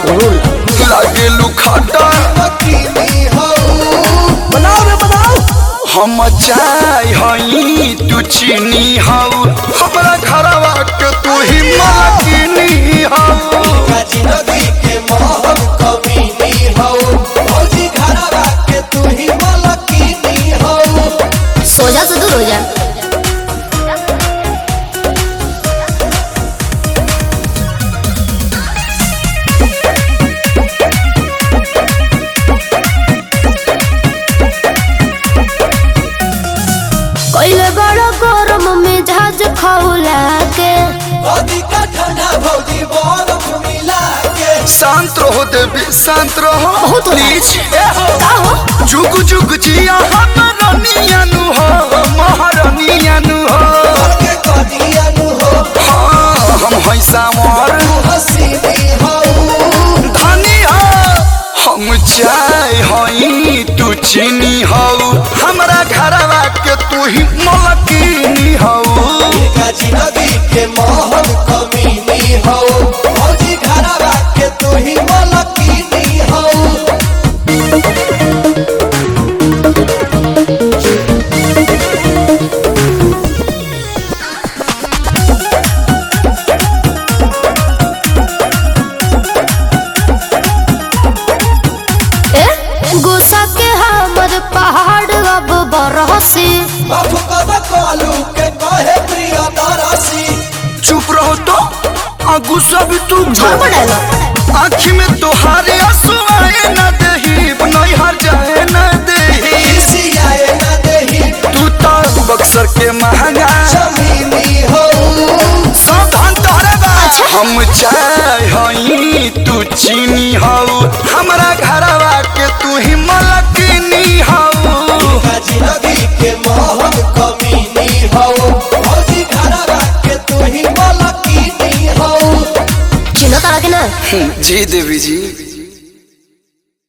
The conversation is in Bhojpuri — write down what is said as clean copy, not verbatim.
लागेलू खाटा बनाओ रे बनाओ। हम चाय हई तू चीनी हऊ हमरा घरवा के तू ही मालकिनी हऊ जिंदगी के मोहन कमीनी हऊ भौजी घरवा के तू ही मालकिनी हऊ। सोजा से दूर हो जा। कोइले बड़ा गरम में झाज खौला के ठंडा भौजी बरफ मिला के। शांत रहो देवी शांत रहो बहुत हो प्लीज का हो जुग जुग जिया हम रानियानु हो महारानियानु हो के कदियानु हो हाँ हम है सावर हसीनी हऊ धनी हो हम चाय हई तू चीनी हऊ हमरा घरवा के तू ही मलकिनी हऊ जिंदगी के मोहन कमीनी हऊ भौजी घरवा के तू ही मालकिनी हऊ। गुस्सा के हमर पहाड़ अब बरसी। बाबू कदा कालू के कहे प्रिय दरसी। चुप रहो तो आ गुस्सा भी तू झड़ पड़ेगा। आँखी में तोहारे आंसू आए न दही नहीं हर जाए न दही सियाए न देही तू तो बक्सर के महंगा जमीनी हऊ सावधान तोहरे बा हम चाय हई तू चीनी हऊ हमरा घरवा के तू ही मलकिनी हऊ जिंदगी के मोहन कमीनी हऊ भौजी घरवा के तू ही मालकिनी हऊ। चिन्ह तारा के ना जी देवी जी।